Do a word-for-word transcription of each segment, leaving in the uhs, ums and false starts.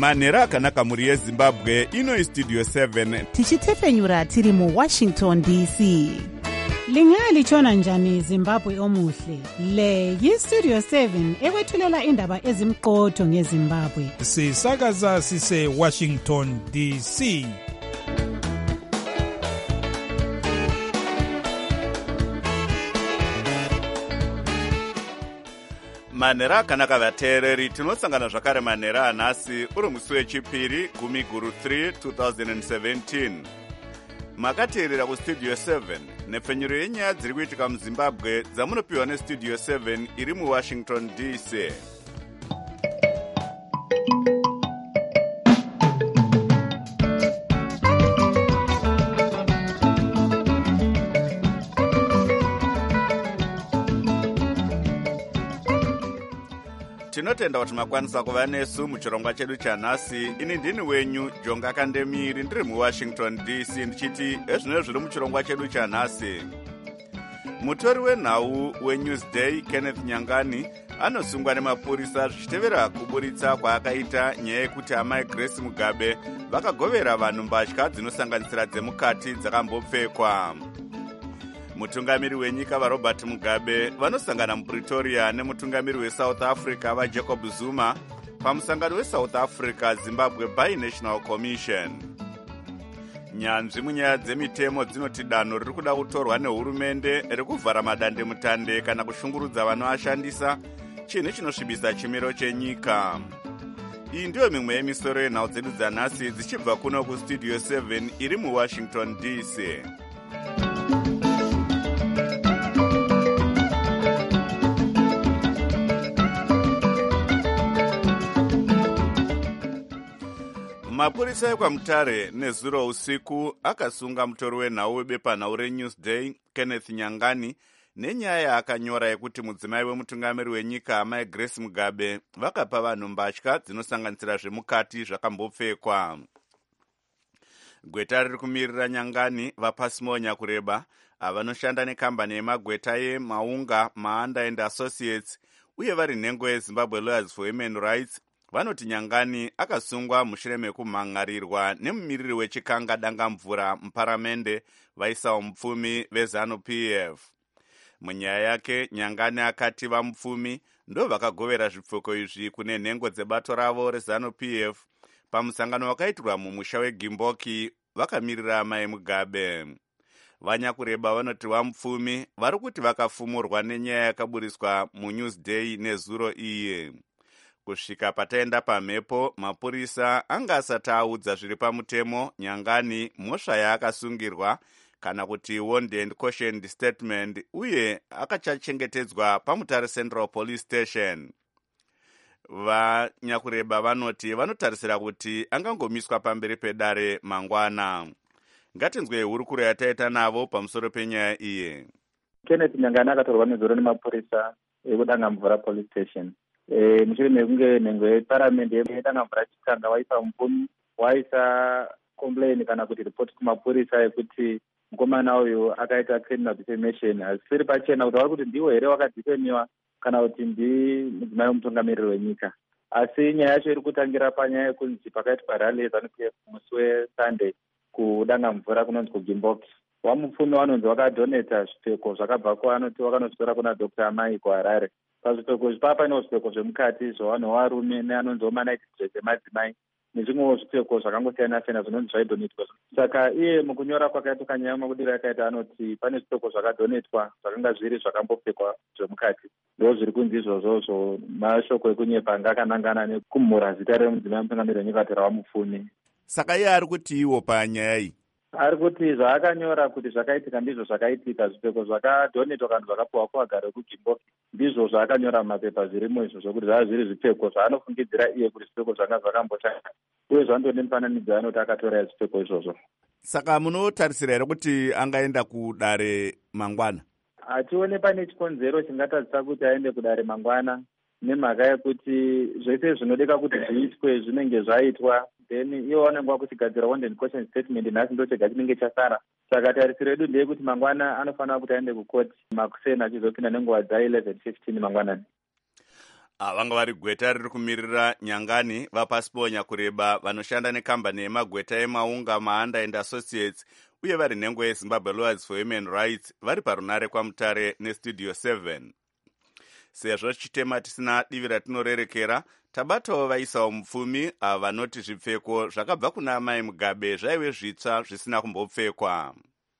manhero akanaka mhuri yezimbabwe. Ino istudio seven tichitefenyura tiri muwashington D C. Lingalitshona njani Zimbabwe omuhle? Le yistudio seven ekwethulela indaba ezimqotho ngeZimbabwe. Sisakaza sise Washington D C. manhero akanaka vateereri, tinosangana zvakare manhero anhasi uri musi wechipiri gumi guru three twenty seventeen. Makateerera kustudio seven nepfenyuro yenyaya dziri kuitika muzimbabwe dzamunopiwa nestudio seven iri muwashington D C. Tinotenda kuti makwanisa kuva nesu muchirongwa chedu chanhasi. Ini ndini wenyu Jonga Kandemiri, ndiri muwashington D C, ndichiti ezvino zviri muchirongwa chedu chanhasi. Mutori wenhau weNewsday Kenneth Nyangani anosungwa nemapurisa zvichitevera kuburitsa kwaakaita nyaya yekuti amai Grace Mugabe vakagovera vanhu mbatya dzinosanganisira dzemukati dzakambopfekwa. Mutungamiri wenyika vaRobert Mugabe vanosangana muPretoria nemutungamiri weSouth Africa vaJacob Zuma pamusangano weSouth Africa Zimbabwe Bi-National Commission. Nyanzvi munyaya dzemitemo dzinoti danho riri kuda kutorwa nehurumende rekuvhara madandemutande kana kushungurudza vanoashandisa, chinhu chinosvibisa chimiro chenyika. Iyi ndiyo mimwe yemisoro yenhau dzedu dzanhasi dzichibva kuno kustudio seven iri muwashington D C. Mapurisa ekwaMutare nezuro usiku akasunga mutori wenhau webepanhau reNewsday Kenneth Nyangani nenyaya yaakanyora yekuti mudzimai wemutungamiri wenyika amai Grace Mugabe vakapa vanhu mbatya dzinosanganisira zvemukati zvakambopfekwa. Gweta riri kumirira Nyangani vaPasimo Nyakureba avanoshanda nekambani yemagweta yeMaunga Maanda and Associates uye vari nhengo yeZimbabwe Lawyers for Human Rights vanoti Nyangani akasungwa mushure mekumhangarirwa nemumiriri wechikanga dangamvura muparamende vaisa mupfumi veZanu-P F. Munyaya yake Nyangani akati vamupfumi ndo vakagovera zvipfeko izvi kune nhengo dzebato ravo reZanu-P F pamusangano wakaitirwa mumusha weGimboki vakamirira amai Mugabe. Vanyakureba vanoti vamupfumi vari kuti vakafumurwa nenyaya yakaburiswa muNewsday nezuro iye. Kusvika pataenda pamhepo, mapurisa anga asati audza zviri pamutemo Nyangani mhosva yaakasungirwa kana kuti warned and cautioned statement, uye akachachengetedzwa paMutare Central Police Station. Vanyakureba vanoti vanotarisira kuti angangomiswa pamberi pedare mangwana. Ngatinzwe hurukuro yataita navo pamusoro penyaya iye. Kenneth Nyangani akatorwa nezuro nemapurisa ekudangamvura Police Station. E, mushure mekunge nhengo yeparamende yedangamvura chikanga waipa mupfumi waisa complain kana kuti report kumapurisa yekuti mukomana uyu akaita criminal defamation. Asiri pachena kuti vari kuti ndiwo here wakadifemiwa kana kuti ndi mudzimai wemutungamiriri wenyika. Asi nyaya yacho iri kutangira panyaya yekunzi pakaitwa rally yeZanu-P F musi weSunday kudangamvura kunonzi kuGimboki. Wamupfumi wanonzi wakadoneta zvipfeko zvakabva kuanoti wakanoswera kuna Doctor Amai kuHarare. Pazvipfeko izvi panewo zvipfeko zvemukati zvavanhu varume neanonziwo manaiti dress emadzimai nezvimwewo zvipfeko zvakangosiyana-siyana zvinonzi zvaidonetwa. Saka iye mukunyora kwakaita kanyaya makudiro yakaita anoti pane zvipfeko zvakadonetwa zvakanga zviri zvakambopfekwa zvemukati. Ndo zviri kunzi izvozvozvo mashoko ekunyepa anga akanangana nekumhura zita remudzimai wemutungamiriri wenyika kuti ravamupfumi. Saka iye ari kuti iwo panyaya iyi ari kuti zvaakanyora kuti zvakaitika ndizvo zvakaitika. Zvipfeko zvakadonetwa kana zvakapiwa kuvagari vekugimboki ndizvo zvaakanyora mumapepa zvirimo izvo zvokuti zvava zviri zvipfeko zvaanofungidzira iye kuti zvipfeko zvanga zvakambotanga uye zvandone mufananidzo anoti akatora zvipfeko izvozvo. Saka munotarisira here kuti angaenda kudare mangwana? Hatione pane chikonzero chingatadzisa kuti aende kudare mangwana nemhaka yekuti zvese zvinodeka kuti zviitwe zvinenge zvaitwa, then iwo vanenge vakuchigadzira warned and cautioned statement nhasi ndo chega chinenge chasara. Saka tarisiro yedu ndeyekuti mangwana anofanira kuti aende kukoti makuseni achizopinda nenguva dza eleven fifteen mangwanani. vanga vari gweta riri kumirira Nyangani vapasiponya kureba vanoshanda nekambani yemagweta emaunga Maanda and Associates uye vari nhengo yeZimbabwe Lawyers for Human Rights vari parunare kwaMutare nestudio seven. Sezvo chitema tisina divi ratinorerekera, tabatawo vaisawo mupfumi ava vanoti zvipfeko zvakabva kuna Amai Mugabe zvaive zvitsva zvisina kumbopfekwa.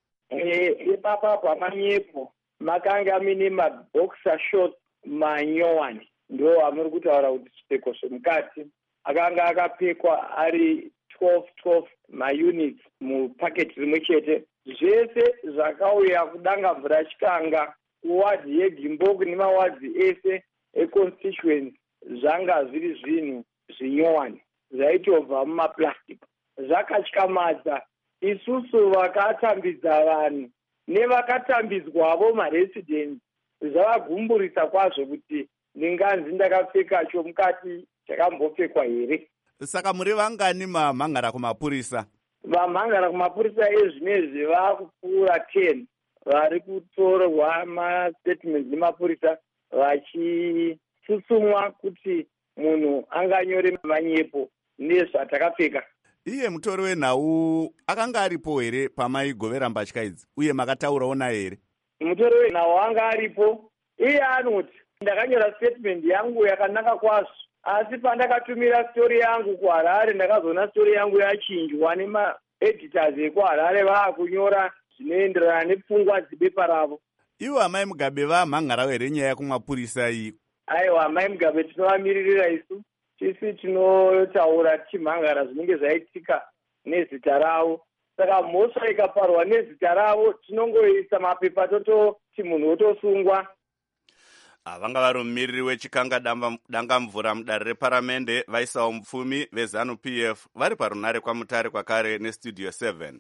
Ipapa pamanyepo makanga mine maboxer short manyowani ndo amuri kutaura kuti chipfeko zvemukati akanga akapfekwa ari twelve twelve maunits mupaketi rimwe chete. Zvese zvakauya kudanga mvura chikanga kuwadhi yeGimboku nemawadhi ese econstituency zvanga zviri zvinhu zvinyowani zvaitobva mumaplastic. Zvakatyamadza isusu vakatambidza vanhu nevakatambidzwavo maresidents. Zvavagumburisa kwazvo kuti ndinganzi ndakapfeka chomukati chakambopfekwa here. Saka muri vangani mamhangara kumapurisa? Vamhangara kumapurisa ezvinezvi vakupfuura ten vari kutorwa mastatements nemapurisa vachitsutsumwa kuti munhu anganyore manyepo nezvatakapfeka. Iye mutori wenhau akanga aripo here pamaigovera mbatya idzi uye makataurawo naye here? Mutori wenhau anga aripo. Iye anoti ndakanyora statement yangu yakanaka kwazvo, asi pandakatumira story yangu kuHarare ndakazoona story yangu yachinjwa nemaeditors ekuHarare vaakunyora zvinoenderana nepfungwa dzibepa ravo. Ivo Amai Mugabe vamhangarawo here nyaya yakumapurisa iyi? Aiwa, Amai Mugabe tinovamiririra isu, tisi tinotaura tichimhangara zvinenge zvaitika nezita ravo. Saka mhosva ikaparwa nezita ravo tinongoisa mapepa tototi munhu otosungwa. Vanga vari mumiriri wechikanga danga mvura mudare reparamende vaisawo mupfumi veZanu P F vari parunare kwaMutare kwakare nestudio seven.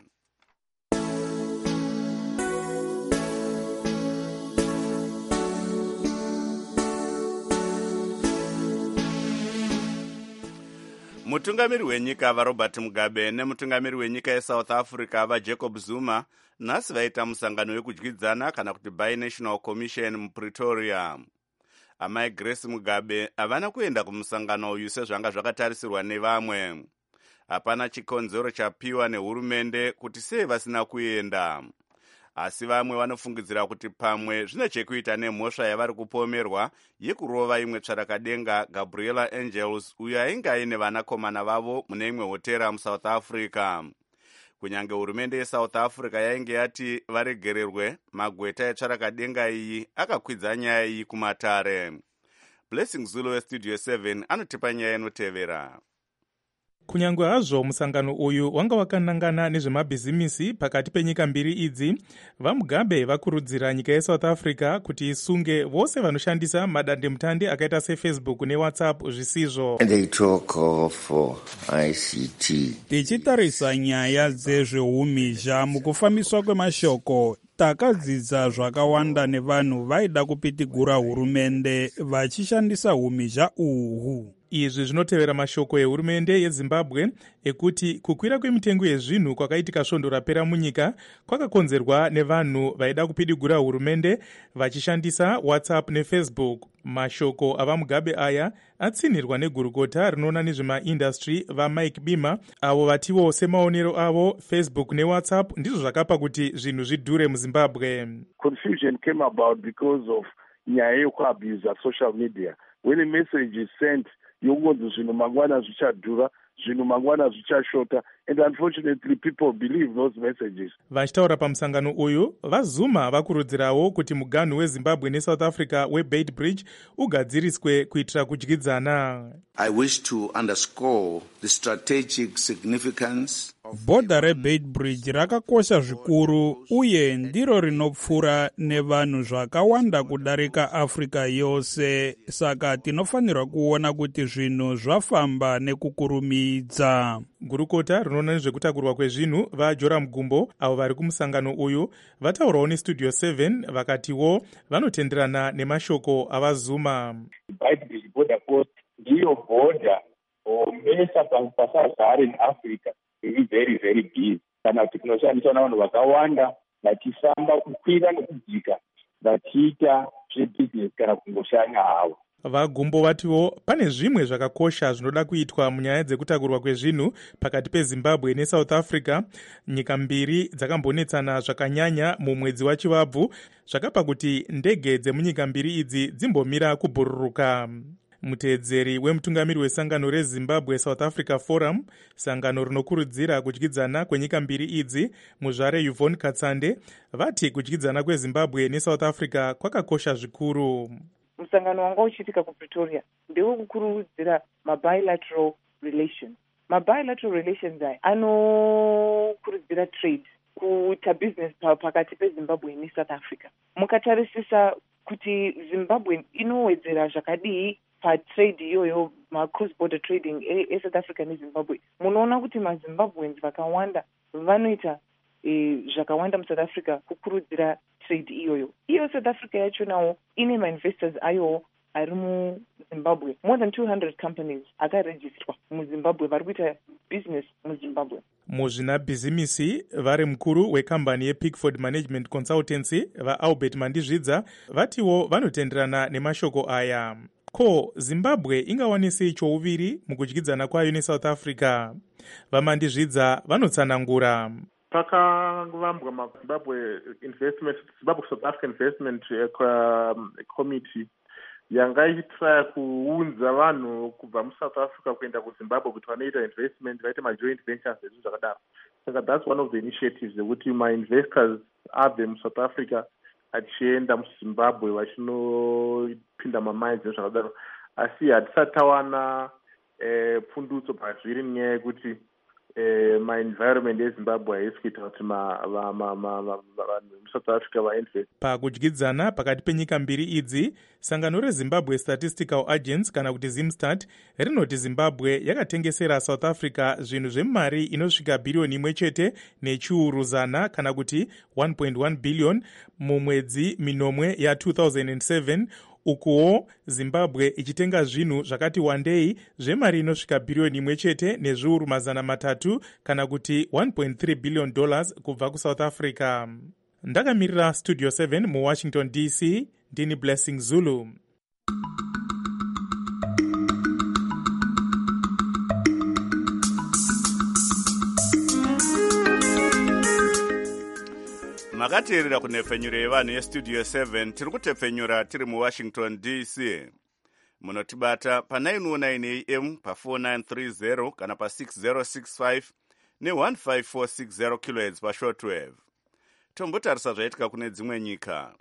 Mutungamiri wenyika vaRobert Mugabe nemutungamiri wenyika yeSouth Africa vaJacob Zuma nhasi vaita musangano wekudyidzana kana kuti Binational Commission muPretoria. Amai Grace Mugabe havana kuenda kumusangano uyu sezvanga zvakatarisirwa nevamwe. Hapana chikonzero chapiwa nehurumende kuti sei vasina kuenda. Asi vamwe vanofungidzira kuti pamwe zvine chekuita nemhosva yavari kupomerwa yekurova imwe tsvarakadenga Gabriela Angels uyo ainge aine vanakomana vavo mune imwe hotera muSouth Africa. Kunyange hurumende yeSouth Africa yainge yati varegererwe, magweta etsvarakadenga iyi akakwidza nyaya iyi kumatare. Blessing Zulu westudio seven anotipa nyaya inotevera. Kunyange hazvo musangano uyu wanga wakanangana nezvemabhizimisi pakati penyika mbiri idzi, vaMugabe vakurudzira nyika yeSouth Africa kuti isunge vose vanoshandisa madandemutande akaita seFacebook neWhatsApp zvisizvo. They talk of uh, I C T. Tichitarisa nyaya dzezveumhizha mukufambiswa kwemashoko, takadzidza zvakawanda nevanhu vaida kupitigura hurumende vachishandisa umhizha uhu. Izvi zvinotevera mashoko ehurumende yeZimbabwe ekuti kukwira kwemitengo yezvinhu kwakaitika svondo rapera munyika kwakakonzerwa nevanhu vaida kupidigura hurumende vachishandisa WhatsApp neFacebook. Mashoko avaMugabe aya atsinirwa negurukota rinoona nezvemaindastry vaMike Bima, avo vatiwo semaonero avo Facebook neWhatsApp ndizvo zvakapa kuti zvinhu zvidhure muZimbabwe. Confusion came about because of nyaya yekuabuse social media. When a message is sent, yokunzi zvinhu mangwana zvichadhura, zvinhu mangwana zvichashota, and unfortunately people believe those messages. Vachitaura pamusangano uyu, vaZuma vakurudzirawo kuti muganhu weZimbabwe neSouth Africa weBeitbridge ugadziriswe kuitira kudyidzana. I wish to underscore the strategic significance. Bhodha reBeitbridge rakakosha zvikuru uye ndiro rinopfura nevanhu zvakawanda kudarika Africa yose, saka tinofanirwa kuona kuti zvinhu zvafamba nekukurumidza. Gurukota rinoona nezvekutakurwa kwezvinhu vaJoram Gumbo avo vari kumusangano uyu vataurawo nestudio seven vakatiwo vanotenderana nemashoko avaZuma. Beitbridge border post ndiyo bhodha omesa pasazare neAfrica iri very very busy. Kana kuti kunoshandiswa navanhu vakawanda vachifamba kukwira nekudzika vachiita zvebusiness kana kungoshanya havo. vagombovatiwo pane zvimwe zvakakosha zvinoda kuitwa munyaya dzekutakurwa kwezvinhu pakati pezimbabwe nesouth africa. Nyika mbiri dzakambonetsana zvakanyanya mumwedzi wachivabvu, zvakapa kuti ndege dzemunyika mbiri idzi dzimbomira kubhururuka. Muteedzeri wemutungamiri wesangano rezimbabwe south africa forum, sangano rinokurudzira kudyidzana kwenyika mbiri idzi, muzvare Yvonne Katsande, vati kudyidzana kwezimbabwe nesouth africa kwakakosha zvikuru. Musangano wanga uchiitika kuPretoria ndewe kukurudzira mabilateral relations. Mabilateral relations aya anokurudzira trade, kuita business pakati peZimbabwe neSouth Africa. Mukatarisisa kuti Zimbabwe inowedzera zvakadii patrade iyoyo, ma-cross border trading eSouth Africa neZimbabwe, munoona kuti maZimbabweans vakawanda vanoita e, zvakawanda muSouth Africa kukurudzira trade iyoyo. Iyo South Africa yacho nawo ine ma-investors ayo ari muZimbabwe. More than two hundred companies akaregistrwa muZimbabwe vari kuita business muZimbabwe. Muzvinabhizimisi vari mukuru wekambani yePickford Management Consultancy vaAlbert Mandizvidza vatiwo vanotenderana nemashoko aya. Ko Zimbabwe ingawanisei chouviri mukudyidzana kwayo neSouth Africa? VaMandizvidza vanotsanangura. Pakavambwa maZimbabwe investment Zimbabwe South Africa Investment uh, Committee yanga ichitry kuunza vanhu kubva muSouth Africa kuenda kuZimbabwe kuti vanoita investment vaite majoint ventures nezvinhu zvakadaro. Saka that's one of the initiatives zekuti ma-investors abve muSouth Africa achienda muZimbabwe vachinopinda mamines nezvakadaro. Asi hatisati tawana eh, pfundutso pazviri nenyaya yekuti eh, ma-environment eZimbabwe haisi kuita kuti vanhu muSouth Africa vainvest. Pakudyidzana pakati penyika mbiri idzi, sangano reZimbabwe Statistical Agents kana kuti Zimstat rinoti Zimbabwe yakatengesera South Africa zvinhu zvemari inosvika bhiriyoni imwe chete nechiuru zana kana kuti one point one billion mumwedzi minomwe ya two thousand seven, ukuwo Zimbabwe ichitenga zvinhu zvakati wandei zvemari inosvika bhiriyoni imwe chete nezviuru mazana matatu kana kuti one point three billion dollars kubva kuSouth Africa. Ndakamirira Studio seven muWashington D C, ndini Blessing Zulu. makateerera kunhepfenyuro yevanhu yestudio seven. Tiri kutepfenyura tiri muWashington D C. Munotibata pa nine oh nine A M, pa four nine three zero kana pa six zero six five ne one five four six zero kilohertz pa shortwave. Tombotarisa zvaitika kune dzimwe nyika.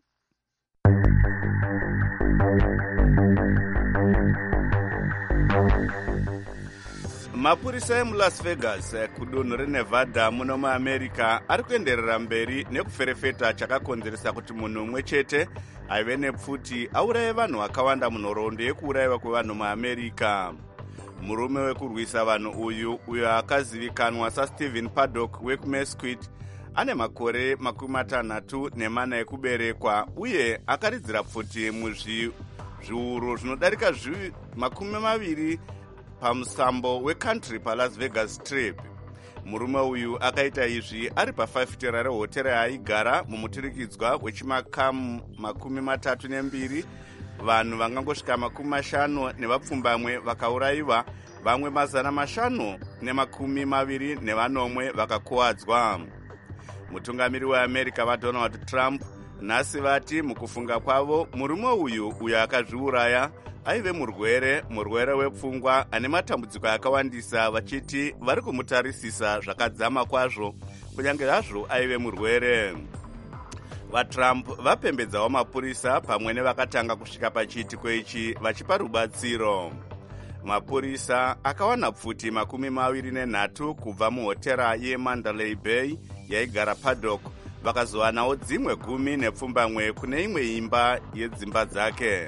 Mapurisa emuLas Vegas kudunhu reNevada muno muAmerica ari kuenderera mberi nekuferefeta chakakonzeresa kuti munhu umwe chete aive nepfuti auraye vanhu vakawanda munhoroondo yekuurayiwa kwevanhu muAmerica. Murume wekurwisa vanhu uyu uyo akazivikanwa saStephen Paddock wekuMesquite ane makore makumi matanhatu nemana ekuberekwa uye akaridzira pfuti muzviuru zvinodarika makumi maviri pamusambo weCountry paLas Vegas Strip. Murume uyu akaita izvi ari pafafitera rehotera yaaigara mumuturikidzwa wechimakamu makumi matatu nembiri. Vanhu vangangosvika makumi mashanu nevapfumbamwe vakaurayiwa, vamwe mazana mashanu nemakumi maviri nevanomwe vakakuwadzwa. Mutungamiri weAmerica vaDonald Trump nhasi vati mukufunga kwavo murume uyu uyo akazviuraya aive murwere murwere wepfungwa ane matambudziko akawandisa, vachiti vari kumutarisisa zvakadzama kwazvo kunyange hazvo aive murwere. VaTrump vapembedzawo mapurisa pamwe nevakatanga kusvika pachiitiko ichi vachipa rubatsiro. Mapurisa akawana pfuti makumi maviri nenhatu kubva muhotera yeMandalay Bay yaigara Paddock, vakazowanawo dzimwe gumi nepfumbamwe kune imwe imba yedzimba dzake.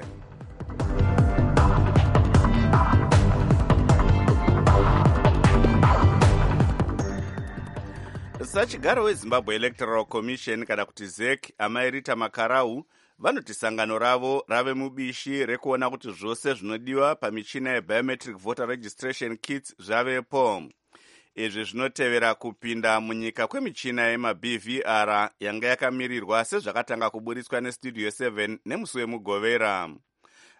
Sachigaro weZimbabwe Electoral Commission kana kuti Z E C Amairita Makarau vanoti sangano ravo rave mubishi rekuona kuti zvose zvinodiwa pamichina yebiometric voter registration kits zvavepo. Izvi zvinotevera kupinda munyika kwemichina yemaB V R yanga yakamirirwa sezvakatanga kuburitswa neStudio seven nemusi wemugovera.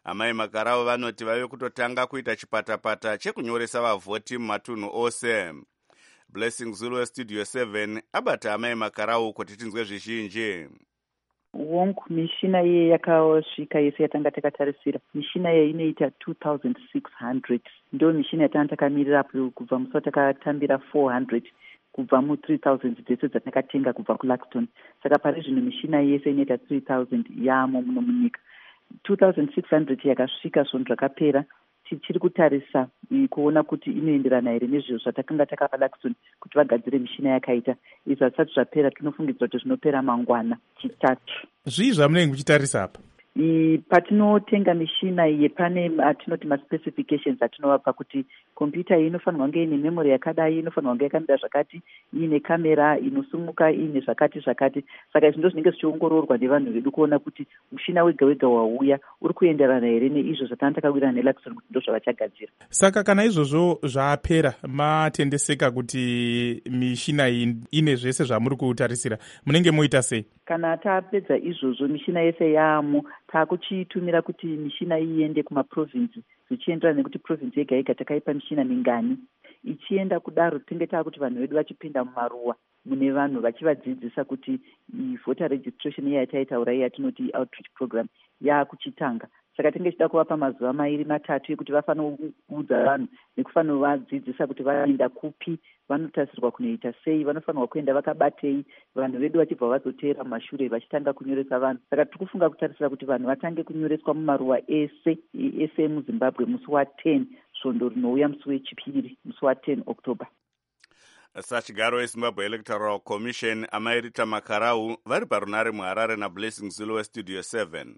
Amai Makarau vanoti vave kutotanga kuita chipatapata chekunyoresa vavhoti mumatunhu ose. Blessing Zulu westudio seven abata Amai Makarau kuti tinzwe zvizhinji. Wonk mishina ye yakasvika yese yatanga takatarisira. Mishina ye inoita two thousand six hundred. Ndo mishina yatanga takamirira kubva musi watakatambira four hundred. Kubva mu three thousand dzese dzatakatenga kubva kuLaxton. Saka pari zvino mishina yese inoita three thousand yamo muno munyika. two thousand six hundred yakasvika zvonhu zvakapera. Tichiri kutarisa kuona kuti inoenderana here nezviro zvatakanga takapa Laxton kuti vagadzire mishina yakaita. Izvi zvisati zvapera tinofungidzira kuti zvinopera mangwana chitatu. Zvii zvamunenge muchitarisa apa? Patinotenga mishina iye pane atinoti maspecifications atinovapa kuti kompyuta iyi inofanirwa kunge ine memory yakadai, inofanirwa kunge yakamira zvakati, ine kamera inosumuka, ine zvakati zvakati. Saka izvi ndo zvinenge zvichiongororwa nevanhu vedu kuona kuti mushina wega wega wauya uri kuenderana here neizvo zvatanga takawirana neLaxton kuti ndo zvavachagadzira. Saka kana izvozvo zvapera matendeseka kuti mishina iyi ine zvese zvamuri kutarisira, munenge moita sei? Kana tapedza izvozvo mishina yese yamo takuchitumira kuti mishina iende kumaprovinsi zvichienderana nekuti provinsi yega yega takaipa mishina mingani. Ichienda kudaro tinenge takuti vanhu vedu vachipinda mumaruwa mune vanhu vachivadzidzisa kuti voter registration yataitaura yatinoti outreach program yakuchitanga. Saka tinenge tichida kuvapa mazuva mairi matatu ekuti vafanira kuudza vanhu nekufanira vadzidzisa kuti vaenda kupi, vanotarisirwa kunoita sei, vanofanirwa kuenda vakabatei, vanhu vedu vachibva vazoteera mumashure vachitanga kunyoresa vanhu. Saka tiri kufunga kutarisira kuti vanhu vatange kunyoreswa mumaruwa ese ese muZimbabwe musi wa ten, svondo rinouya musi wechipiri musi wa ten October. Sachigaro weZimbabwe Electoral Commission Amai Rita Makarau vari parunare muHarare naBlessing Zulu westudio seven.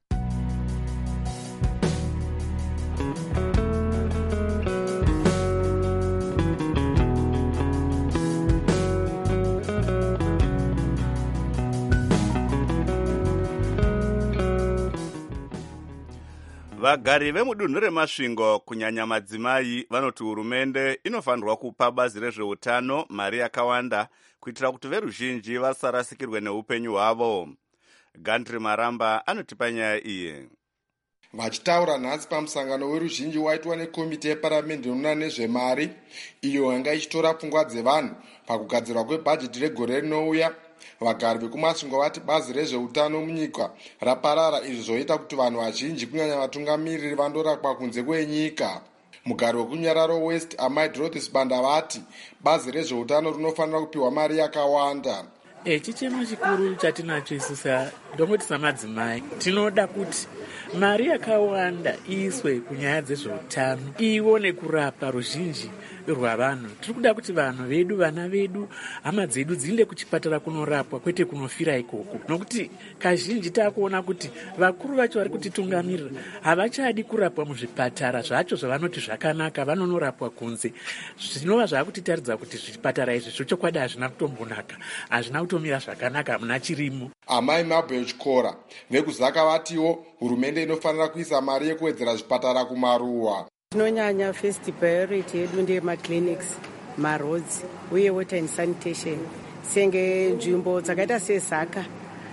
Vagari vemudunhu reMasvingo kunyanya madzimai vanoti hurumende inofanirwa kupa bazi rezveutano mari yakawanda kuitira kuti veruzhinji vasarasikirwe neupenyu hwavo. Gandri Maramba anotipa nyaya iyi. Vachitaura nhasi pamusangano weruzhinji waitwa nekomiti yeparamende inoona nezvemari iyo yanga ichitora pfungwa dzevanhu pakugadzirwa kwebhajeti regore rinouya, vagari vekuMasvingo vati bazi rezveutano munyika raparara, izvi zvoita kuti vanhu vazhinji kunyanya vatungamiriri vandorapwa kunze kwenyika. Mugari wekuNyararo West Amai Dorothy Banda vati bazi rezveutano rinofanira kupiwa mari yakawanda. E, chichemo chikuru chatinacho isusa ndongoti samadzimai tinoda kuti mari yakawanda iiswe kunyaya dzezveutano, ione kurapa ruzhinji rwavanhu. Tiri kuda kuti vanhu vedu, vana vedu, hama dzedu dziende kuchipatara kunorapwa kwete kunofira ikoko, nokuti kazhinji takuona kuti vakuru vacho vari kutitungamirira havachadi kurapwa muzvipatara zvacho zvavanoti zvakanaka, vanonorapwa kunze. Zvinova zvakutitaridza kuti zvipatara izvi zvochokwadi hazvina kutombonaka, hazvina kutomira zvakanaka, muna chirimo. Amai Mabel Chikora vekuzaka vatiwo hurumende inofanira kuisa mari yekuwedzera zvipatara kumaruwa. Tinonyanya first priority yedu ndeye maclinics, maroads uye water and sanitation. Senge nzvimbo dzakaita seZaka,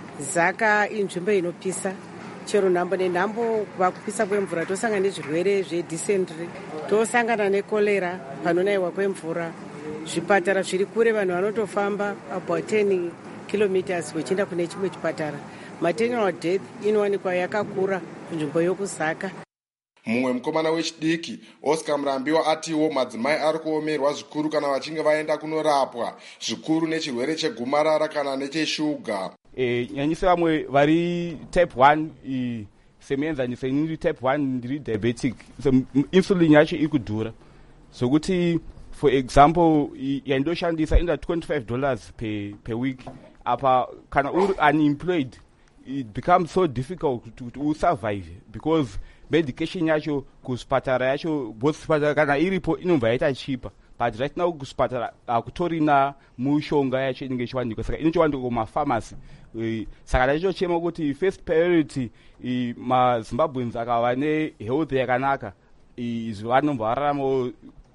Zaka inzvimbo inopisa chero nhambo nenhambo, vakupisa kwemvura tosangana nezvirwere zvedysentery, tosangana nekolera panonayiwa kwemvura. Zvipatara zviri kure vanhu vanotofamba about ten kilometers vachienda kune chimwe chipatara. Maternal death inowanikwa yakakura nzvimbo yokuZaka. Mumwe mukomana wechidiki Oscar Murambiwa atiwo madzimai ari kuomerwa zvikuru kana vachinge vaenda kunorapwa, zvikuru nechirwere chegomarara kana necheshuga. E, nyanyisa vamwe vari type one e, semuenzanisa inini type one ndiri diabetic, so insulin yacho iri kudhura, sokuti for example yandoshandisa enda twenty-five dollars per, per week. Apa kana uri unemployed it becomes so difficult to, to survive because medication yacho kuspatara yacho both spatara kana iripo inobva yaita chipa, but right now kuspatara akutorina mushonga yacho inenge ichiwanikwa, saka inochiwanikwa kumapharmacy. E, saka tachichema kuti first priority e, maZimbabweans akava nehealth yakanaka, izvi vanomva vararama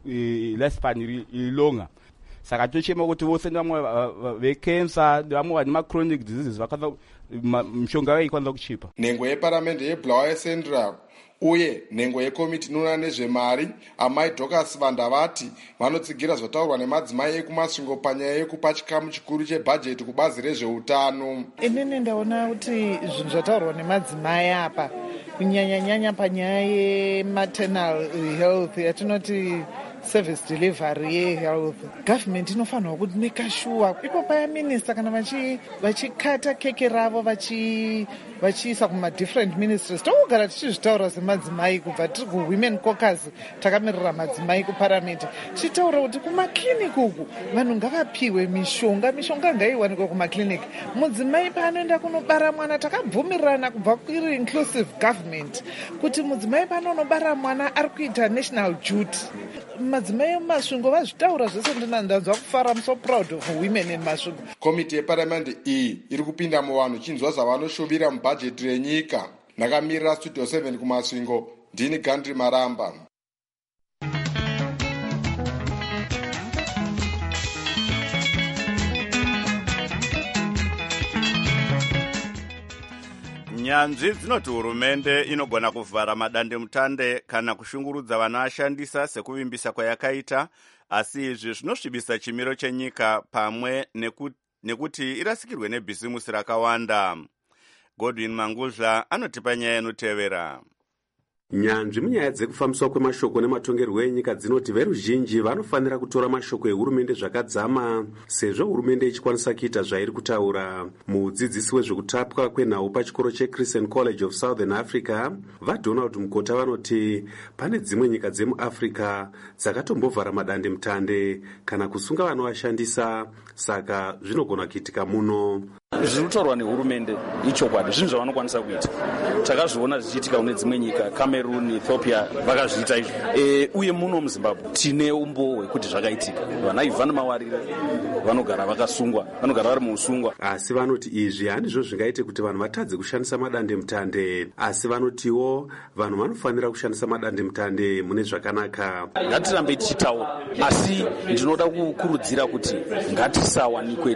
e, lifespan iri longa. Saka tochema kuti vose vamwe vecancer, vamwe vane machronic diseases mishonga yayo ikwanisa kuchipa. Nhengo yeparamende yeBulawayo Central uye nhengo yekomiti inoona nezvemari amai Dorcas Vandavati vanotsigira zvotaurwa nemadzimai ekumasvingo panyaya yekupa chikamu chikuru chebhajeti kubazi rezveutano. Inini ndaona kuti zvinhu zvataurwa nemadzimai apa kunyanya-nyanya panyaya yematernal health yatinoti service delivery yehealth, government inofanirwa kuti nekashuwa ipo paya minister kana vachikata keke ravo vachiisa kuma-different ministries. Tokugara tichizvitaura semadzimai kubva tiri kuwomen caucus takamirira madzimai kuparamende, tichitaura kuti kumakliniki uku vanhu ngavapiwe mishonga mishonga ngaiwanikwe kumakliniki. Mudzimai paanoenda kunobara mwana takabvumirirana kubva iri inclusive government kuti mudzimai paanonobara mwana ari kuita national duty. Madzimai emumasvingo vazvitaura zvese, ndinandanzwa kufara. I'm so proud of women in masvingo. Komiti yeparamende iyi iri kupinda muvanhu chinzwa zvavanoshuvira mubhajeti renyika. Ndakamirira Studio seven kumasvingo, ndini Gandhi Maramba. Nyanzvi dzinoti hurumende inogona kuvhara madandemutande kana kushungurudza vanoashandisa sekuvimbisa kwayakaita, asi izvi zvinosvibisa chimiro chenyika pamwe nekuti irasikirwe nebhisimusi rakawanda. Godwin Manguzha anotipa nyaya inotevera. Nyanzvi munyaya dzekufambiswa kwemashoko nematongerwo enyika dzinoti veruzhinji vanofanira kutora mashoko ehurumende zvakadzama, sezvo hurumende ichikwanisa kuita zvairi kutaura. Mudzidzisi wezvekutapwa kwenhau pachikoro cheChristian College of Southern Africa, vaDonald Mukota, vanoti pane dzimwe nyika dzemuAfrica dzakatombovhara madandemutande kana kusunga vanovashandisa, saka zvinogona kuitika muno. Zviri kutaurwa nehurumende ichokwadi, zvinhu zvavanokwanisa kuita. Takazviona zvichiitika kune dzimwe nyika, Cameroon, Ethiopia vakazviita izvi. E, uye muno muZimbabwe tine umbo hwekuti zvakaitika. Vana Ivan Mawarire vanogara vakasungwa, vanogara vari muusungwa. Asi vanoti izvi handizvo zvingaite kuti vanhu vatadze kushandisa madandemutande, asi vanotiwo vanhu vanofanira kushandisa madandemutande mune zvakanaka. Ngatirambe tichitaura, asi ndinoda kukurudzira kuti ngatisawanikwe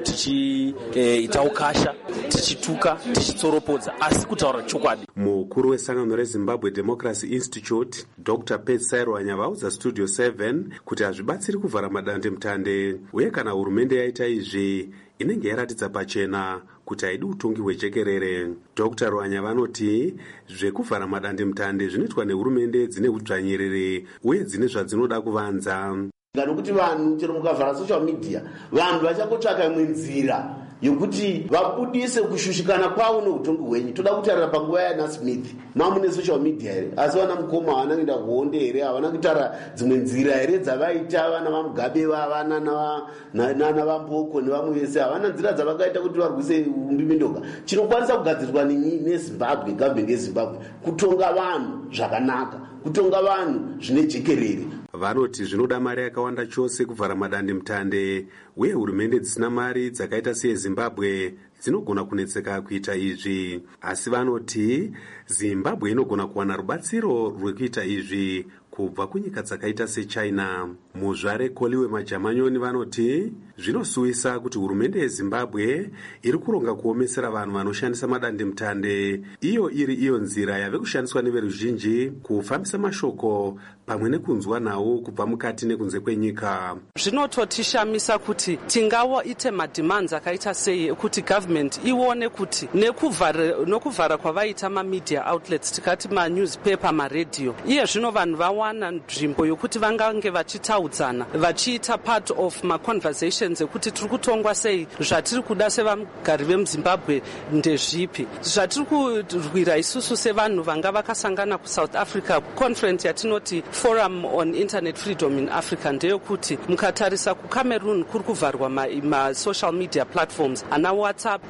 tichiita ukasha, tichituka, tichitsoropodza, asi kutaura chokwadi. Mukuru wesangano reZimbabwe Democracy Institute, Doctor Pet Sairwanya, vaudza Studio seven kuti hazvibatsiri kuvhara madandemutande, uye kana hurumende yaita izvi inenge yaratidza pachena kuti haidi utongi hwejekerere. Doctor Rwanya vanoti zvekuvhara madandemutande zvinoitwa nehurumende dzine udzvanyiriri uye dzine zvadzinoda kuvanza. Nganokuti vanhu chero mukavhara social media, vanhu vachangotsvaka imwe nzira yokuti vabudise kushushikana kwavo neutongi hwenyu. Toda kutarira panguva yana Smith, mamune social media here, asi vana mukoma havana kuenda kuhonde here, havana kutara dzimwe nzira here dzavaita vana vaMugabe vavana nana vaMboko nevamwe vese, havana nzira dzavakaita kuti varwise umbimindoka. Chinokwanisa kugadzirwa neZimbabwe, gavhmendi yeZimbabwe, kutonga vanhu zvakanaka, kutonga vanhu zvine jekerere. Vanoti zvinoda mari yakawanda chose kuvhara madandemutande, uye hurumende dzisina mari dzakaita seyeZimbabwe dzinogona kunetseka kuita izvi. Asi vanoti Zimbabwe inogona kuwana rubatsiro rwekuita izvi kubva kunyika dzakaita seChina. Muzvare Koliwe Majamanyoni vanoti zvinosuwisa kuti hurumende yeZimbabwe iri kuronga kuomesera vanhu vanoshandisa madandemutande, iyo iri iyo nzira yave kushandiswa neveruzhinji kufambisa mashoko pamwe nekunzwa nhau kubva mukati nekunze kwenyika. Zvinototishamisa kuti tingaite mademands akaita sei kuti government ione kuti nekuvhara nokuvhara kwavaita mamedia outlets, tikati manewspaper, maradio, iye zvino vanhu vawana nzvimbo yokuti vangange vachitaudzana, vachiita part of maconversations ekuti tiri kutongwa sei, zvatiri kuda sevagari vemuZimbabwe ndezvipi, zvatiri kurwira isusu sevanhu vanga vakasangana kuSouth Africa. Conference yatinoti Forum on Internet Freedom in Africa ndeyekuti mukatarisa kuCameroon kuri kuvharwa masocial media platforms ana WhatsApp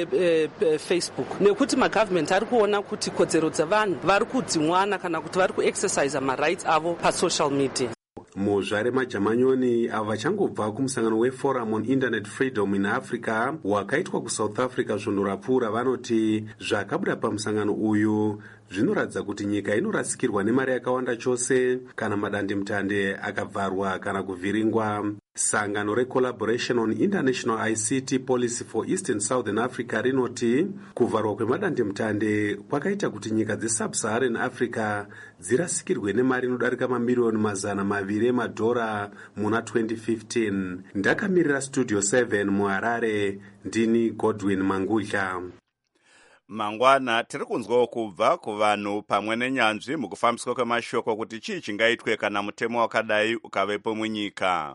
neFacebook, nekuti magovernment ari kuona kuti kodzero dzavanhu vari kudzimwana kana kuti vari kuexercise marights avo pasocial media. Muzvare Majamanyoni ava vachangobva kumusangano weForum on Internet Freedom in Africa wakaitwa kuSouth Africa svondo rapfuura, vanoti zvakabuda pamusangano uyu zvinoratidza kuti nyika inorasikirwa nemari yakawanda chose kana madandemutande akabvarwa kana kuvhiringwa. Sangano reCollaboration on International I C T Policy for Eastern Southern Africa rinoti kuvharwa kwemadandemutande kwakaita kuti nyika dzesub-Saharan Africa dzirasikirwe nemari inodarika mamiriyoni mazana maviri emadhora muna twenty fifteen. Ndakamirira Studio seven muHarare, ndini Godwin Mangudla. Mangwana tiri kunzwawo kubva kuvanhu pamwe nenyanzvi mukufambiswa kwemashoko kuti chii chingaitwe kana mutemo wakadai ukavepo munyika.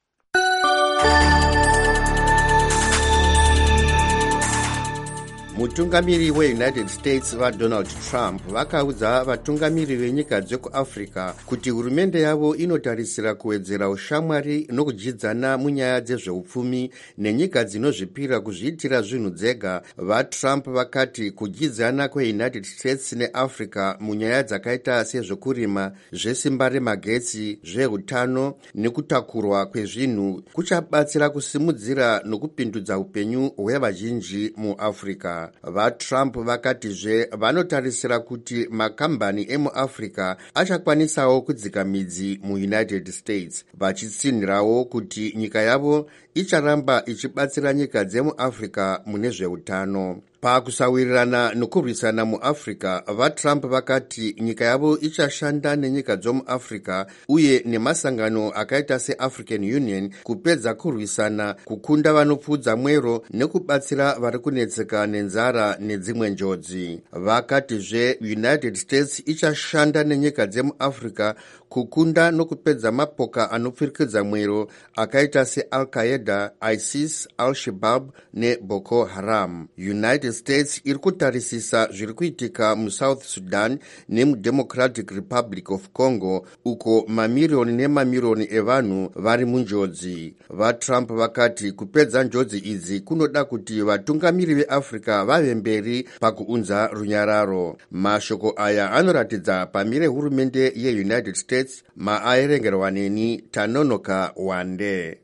Mutungamiri weUnited States vaDonald Trump vakaudza vatungamiri venyika dzekuAfrica kuti hurumende yavo inotarisira kuwedzera ushamwari nokujidzana munyaya dzezveupfumi nenyika dzinozvipira kuzviitira zvinhu dzega. VaTrump vakati kujidzana kweUnited States neAfrica munyaya dzakaita sezvekurima, zvesimba remagetsi, zveutano nekutakurwa kwezvinhu kuchabatsira kusimudzira nokupindudza upenyu hwevazhinji muAfrica. VaTrump vakatizve vanotarisira kuti makambani emuAfrica achakwanisawo kudzika midzi muUnited States, vachitsinhirawo kuti nyika yavo icharamba ichibatsira nyika dzemuAfrica mune zveutano. Pakusawirirana nokurwisana muAfrica, vaTrump vakati nyika yavo ichashanda nenyika dzomuAfrica uye nemasangano akaita seAfrican Union kupedza kurwisana, kukunda vanopfudza mwero nekubatsira vari kunetseka nenzara nedzimwe njodzi. Vakatizve United States ichashanda nenyika dzemuAfrica kukunda nokupedza mapoka anopfirikidza mwero akaita seAl-Qaeda, ISIS, Al-Shabaab neBoko Haram. United States iri kutarisisa zviri kuitika muSouth Sudan nemuDemocratic Republic of Congo uko mamiriyoni nemamiriyoni evanhu vari munjodzi. VaTrump vakati kupedza njodzi idzi kunoda kuti vatungamiri veAfrica vave mberi pakuunza runyararo. Mashoko aya anoratidza pamire hurumende yeUnited States maairengerwa neni Tanonoka Wande.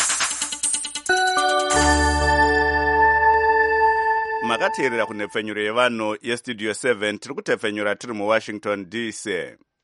Makateerera kunepfenyuro yevanhu yestudio seven tiri kutepfenyura tiri muWashington D C.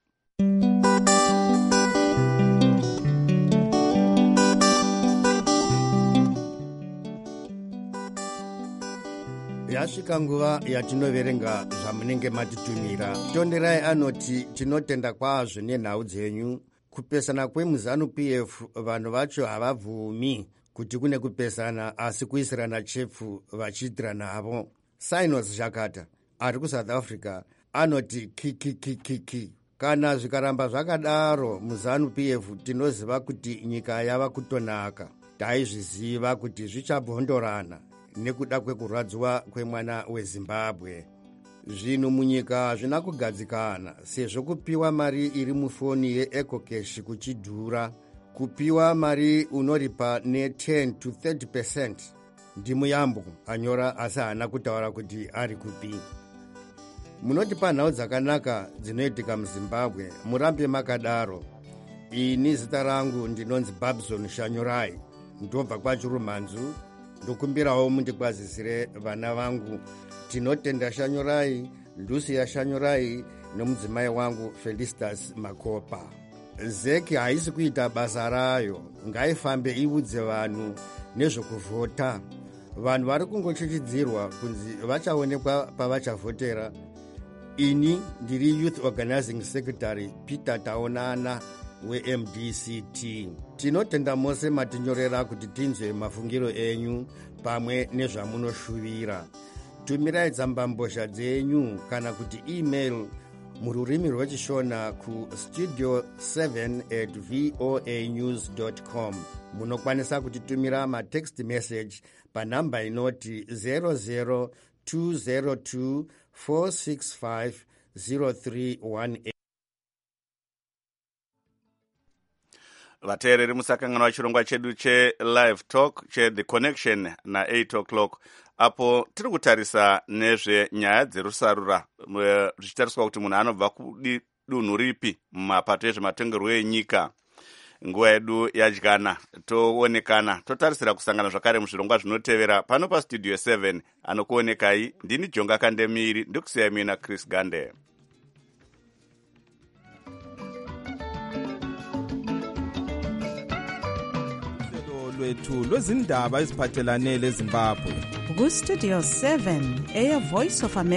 Yasvika nguva yatinoverenga zvamunenge matitumira. Tonderai anoti tinotenda kwazvo nenhau dzenyu. Kupesana kwemuZanu P F vanhu vacho havabvumi kuti kune kupesana asi kuisirana chepfu vachiitira navo. Sinos Jakata ari kuSouth Africa anoti kikikikiki. Kana zvikaramba zvakadaro muZanu P F tinoziva kuti nyika yava kutonaka. Taizviziva kuti zvichabhondorana nekuda kwekurwadziwa kwemwana weZimbabwe. Zvinhu munyika zvina kugadzikana sezvo kupiwa mari iri mufoni yeEcocash kuchidhura. Kupiwa mari unoripa ne ten to thirty percent. Ndimuyambo anyora asi haana kutaura kuti ari kupi. Munotipa nhau dzakanaka dzinoitika muZimbabwe, murambe makadaro. Ini zita rangu ndinonzi Babson Shanyorai, ndobva kwaChirumanzu. Ndokumbirawo mundikwazisire vana vangu Tinotenda Shanyorai, Lucia Shanyorai nomudzimai wangu Felicitas Makopa. Zeki haisi kuita basa rayo, ngaifambe iudze vanhu nezvokuvhota. Vanhu vari kungochichidzirwa kunzi vachaonekwa pavachavhotera. Ini ndiri Youth Organizing Secretary Peter Taonana we-M D C T. Tinotenda mose matinyorera kuti tinzwe mafungiro enyu pamwe nezvamunoshuvira. Tumirai tsambambozha dzenyu kana kuti email mururimi rwechishona ku studio seven at voa news dot com. Munokwanisa kutitumira matext message panamba inoti zero zero two zero two four six five zero three one eight. Vateereri musakanganwa chirongwa chedu che live talk che The Connection na eight o'clock. Apo tiri kutarisa nezve nyaya dzerusarura zvichitariswa kuti munhu anobva kudunhu ripi mumapato ezvematongerwo enyika. Nguva yedu yadyana, toonekana totarisira kusangana zvakare muzvirongwa zvinotevera pano pastudio seven. Anokuonekai ndini Jonga Kandemiri, ndikusiyai mina Chris Gande. lwethu lwezindaba eziphathelane leZimbabwe. Ku Studio seven, Air Voice of America.